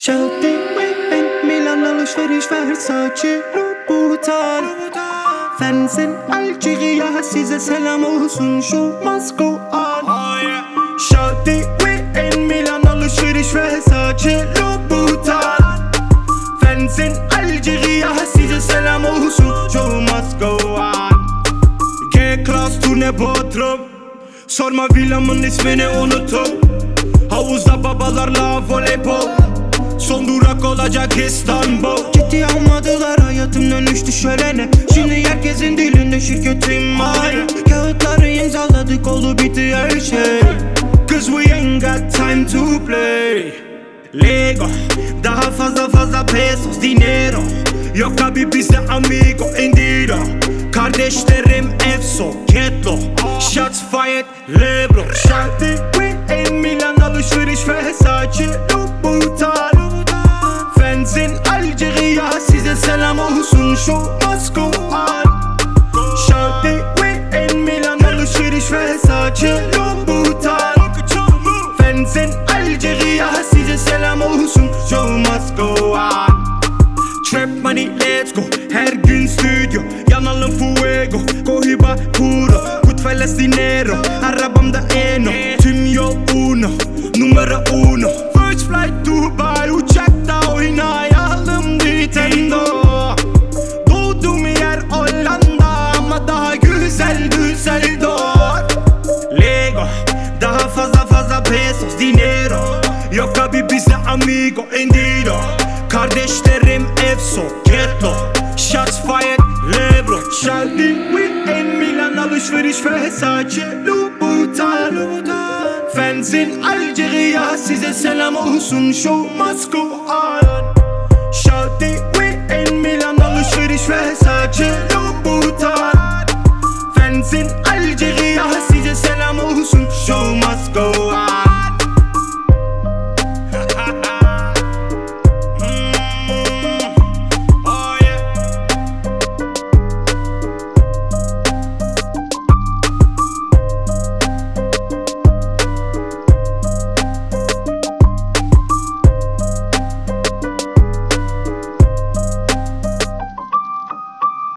Şahdi ve Milan alışveriş Versace Louboutin. Fensin Algeria size selam olsun, show must go on. Şahdi ve Milan alışveriş Versace Louboutin. Fensin Algeria size selam olsun, show must go on. G-Class turne Bodrum. Sorma villamın ismini unuttum. Havuzda babalarla voleybol. Son durak olacak İstanbul. Ciddi almadılar, hayatım dönüştü şölene. Şimdi herkesin dilinde şirketim var. Kağıtları imzaladık, oldu bitti her şey. Cause we ain't got time to play. Lego, daha fazla pesos, dinero. Yok abi bize amigo, endido. Kardeşlerim Efso, Ketlo. Shots fired, Lebron. Şarkı ve Milan alışveriş Versace Louboutin. Fensin Algeria size selam olsun, show must go on. Şarkı ve Milan alışveriş Versace Louboutin. Fensin Algeria size selam olsun, show must go on. Trap money let's go, her gün stüdyo. Yanalım fuego, cohiba puro. Goodfellas dinero, arabamda eno. Tüm yol uno, numara uno. First flight Dubai, uçakta oynayalım Nintendo. Doğduğum yer Hollanda ama daha güzel Düsseldorf. Lego, daha fazla pesos, dinero. Yok abi bize amigo, endido. Kardeşlerim Efso, Ketlo. Shots fired, Lebron. Şarkı ve Milan alışveriş Versace Louboutin. Fensin Algeria size selam olsun, show must go on.